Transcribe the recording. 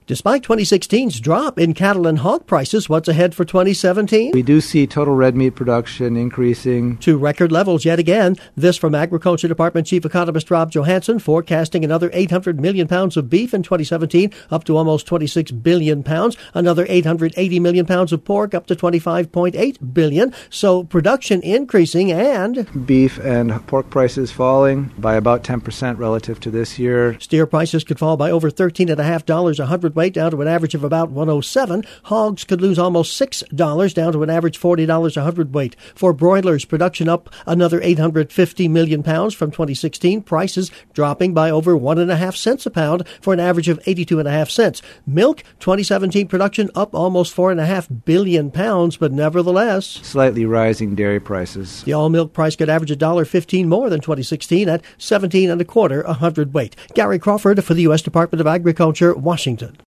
Despite 2016's drop in cattle and hog prices, what's ahead for 2017? We do see total red meat production increasing to record levels yet again. This from Agriculture Department Chief Economist Rob Johansson, forecasting another 800 million pounds of beef in 2017, up to almost 26 billion pounds. Another 880 million pounds of pork, up to 25.8 billion. So production increasing and beef and pork prices falling by about 10% relative to this year. Steer prices could fall by over $13.50 a hundredweight, down to an average of about $107. Hogs could lose almost $6, down to an average $40 a hundredweight. For broilers, production up another 850 million pounds from 2016. Prices dropping by over 1.5 cents a pound for an average of 82.5 cents. Milk, 2017 production up almost 4.5 billion pounds, but nevertheless slightly rising dairy prices. The all milk price could average $1.15 more than 2016 at 17.25 a hundredweight. Gary Crawford for the U.S. Department of Agriculture, Washington.